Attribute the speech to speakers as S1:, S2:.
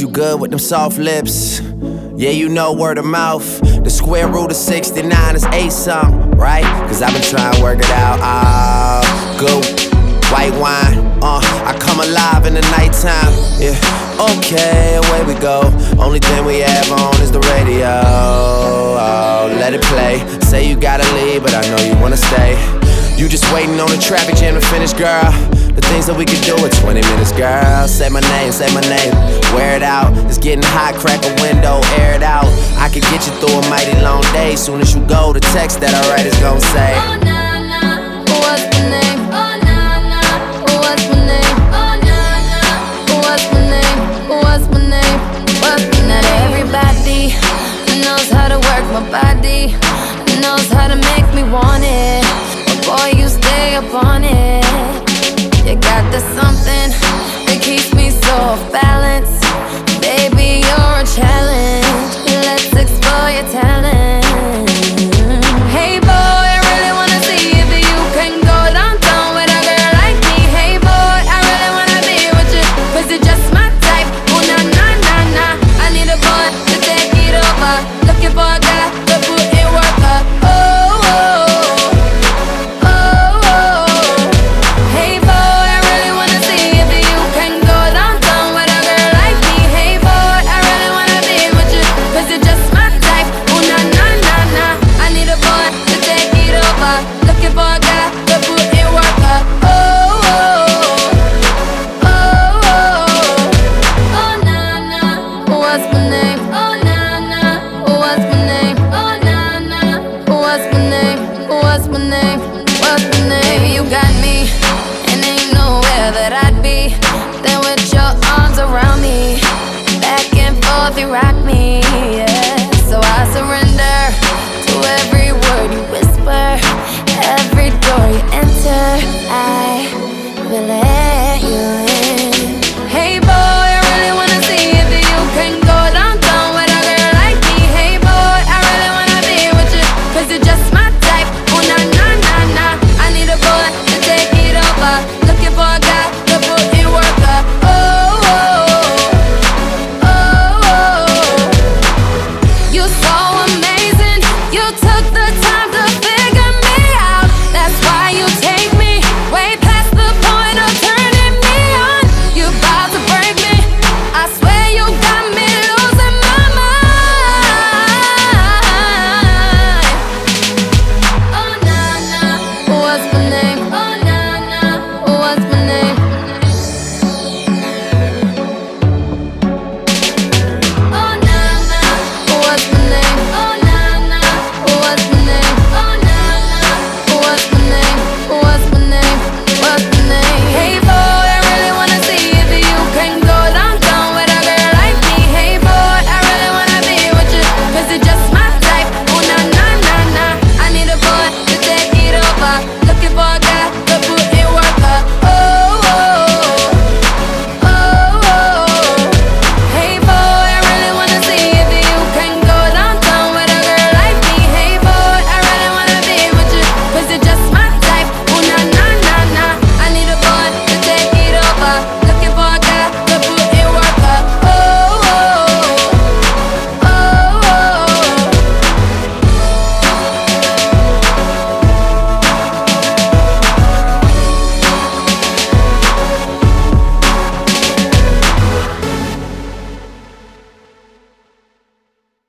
S1: you good with them soft lips. Yeah, you know word of mouth. The square root of 69 is 8 something, right? Cause I've been trying to work it out. Good white wine, I come alive in the nighttime. Yeah, okay, away we go. Only thing we have on is the radio. Oh, let it play. Say you gotta leave, but I know you wanna stay. You just waiting on the traffic jam to finish, girl. The things that we could do in 20 minutes, girl. Say my name, wear it out. It's getting hot, crack a window, air it out. I could get you through a mighty long day. Soon as you go, the text that I write is gon' say,
S2: oh nah nah, what's my name? Oh nah nah, what's my name? Oh nah nah, what's my name? What's my name? What's my name? Not everybody knows how to work my body, knows how to make me want it. But boy, you stay up on it. You got the something that keeps me so off balance. Baby, you're a challenge. Let's explore your talent. Hey boy, I really wanna see if you can go downtown with a girl like me. Hey boy, I really wanna be with you, cause you're just my type. Oh nah nah nah nah, I need a boy to take it over. Looking for a guy to put in work. What's my name? What's my name? Baby, you got me, and ain't nowhere that I'd be than with your arms around me. Back and forth, you rock